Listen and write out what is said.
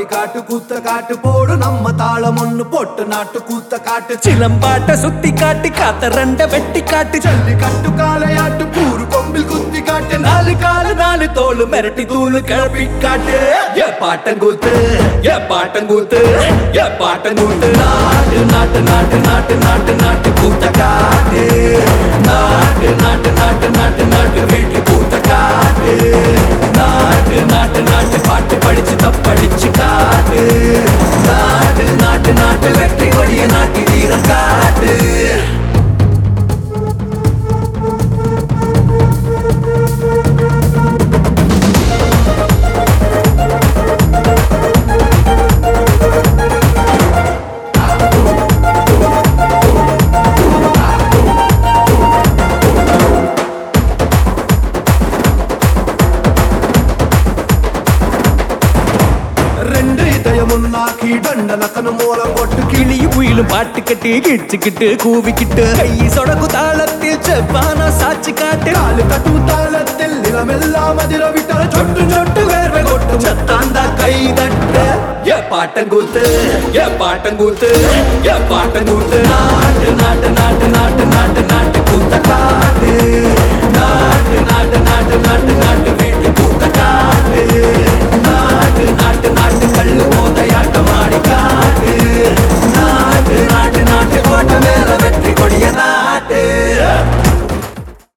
பட்டி காட்டு கூத்த காட்டு போடு நம்ம தாளம் ஒண்ணு போட்டு நாட்டு கூத்த காட்டு சிலம்பாட்ட சுத்தி காட்டு காத்த ரெண்ட வெட்டி காட்டு ஜல்லி கட்டு காளையாட்டு பூரு கொம்பில் குத்தி காட்டு நாலு காலு நாலு தோளு மிரட்டி தூளு கிளப்பி காட்டு ஏ பாட்டங்கூத்து ஏ பாட்டங்கூத்து ஏ பாட்டங்கூத்து நாட்டு நாட்டு நாட்டு நாட்டு நாட்டு நாட்டு கூத்த காட்டு நாட்டு நாட்டு நாட்டு நாட்டு நாட்டு வீட்டு கூத்த காட்டு நாட்டு நாட்டு நாட்டு பாட்டு படிச்சு தப்படிச்சு காட்டு நாட்டு நாட்டு நாட்டு வெற்றி வழிய நாட்டி வீரம் காட்டு ரெண்டு இதயமுன்னாக்கி தண்டனக்கனு மூலம் போட்டு கிளியும் குயிலும் பாட்டு கட்டி கிச்சுக்கிட்டு கூவிக்கிட்டு கை சொடக்கு தாளத்தில் செவ்வானா சாட்சி காட்டு காலு கட்டு தாளத்தில் நிலமெல்லாம் அதிர விட்டால் சொட்டு சொட்டு வேர்வை கொட்டும் சத்தாந்தா கை தட்ட ஏ பாட்டங்கூத்து ஏ பாட்டங்கூத்து ஏ பாட்டங்கூத்து நாட்டு நாட்டு நாட்டு நாட்டு நாட்டு நாட்டு